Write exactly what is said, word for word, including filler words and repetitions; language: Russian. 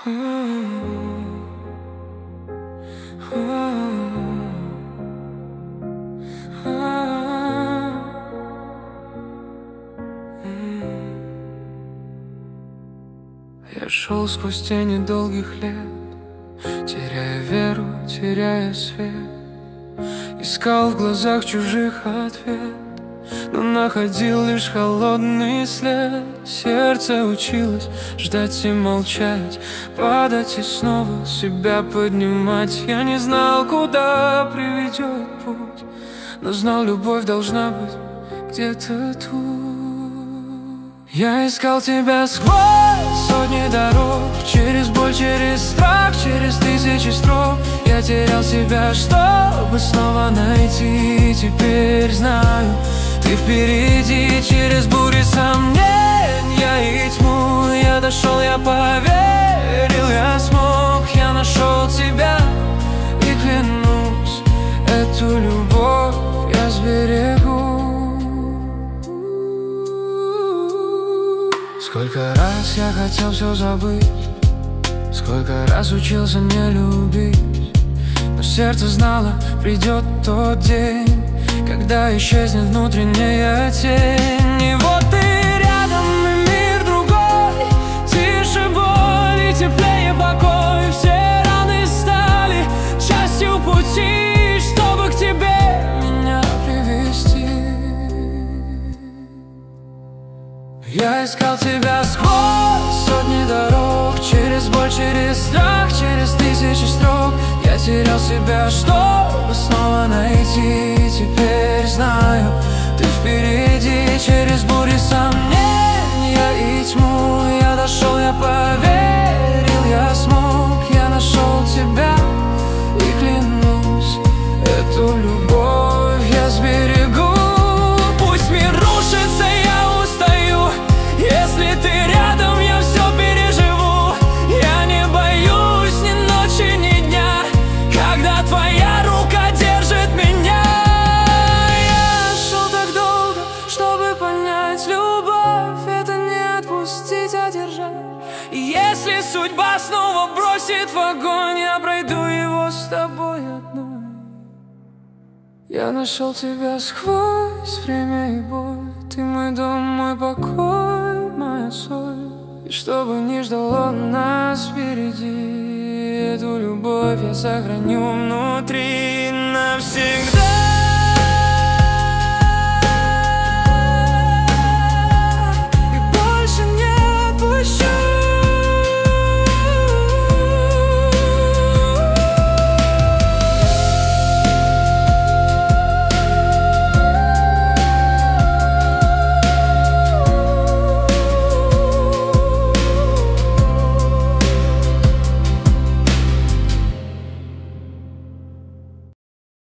Я шел сквозь тени долгих лет, теряя веру, теряя свет. Искал в глазах чужих ответ, но находил лишь холодный след. Сердце училось ждать и молчать, падать и снова себя поднимать. Я не знал, куда приведет путь, но знал, любовь должна быть где-то тут. Я искал тебя сквозь сотни дорог, через боль, через страх, через тысячи строк. Я терял себя, чтобы снова найти. Теперь знаю, ты впереди. Через бури сомнения и тьму я дошел, я поверил, я смог. Я нашел тебя и клянусь, эту любовь я сберегу. Сколько раз я хотел все забыть, сколько раз учился не любить, но сердце знало, придет тот день, когда исчезнет внутренняя тень. И вот ты рядом, и мир другой, тише боль и теплее покой. Все раны стали частью пути, чтобы к тебе меня привести. Я искал тебя сквозь сотни дорог, через боль, через страх, через тысячи строк. Я терял себя, чтобы снова найти. Теперь знаю, ты впереди. Через бури сомнения и тьму я дошел, я поверил, я смог. Я нашел тебя и клянусь, эту любовь я сберегу. Пусть мир рушится, я устаю, если ты рядом, я все переживу. Я не боюсь ни ночи, ни дня, когда твоя рука держит меня. Я шел так долго, чтобы понять, любовь — это не отпустить, а держать. И если судьба снова бросит в огонь, я пройду его с тобой одной. Я нашел тебя сквозь время и боль, ты мой дом, мой покой, моя соль. И что бы ни ждало нас впереди, эту любовь я сохраню внутри навсегда.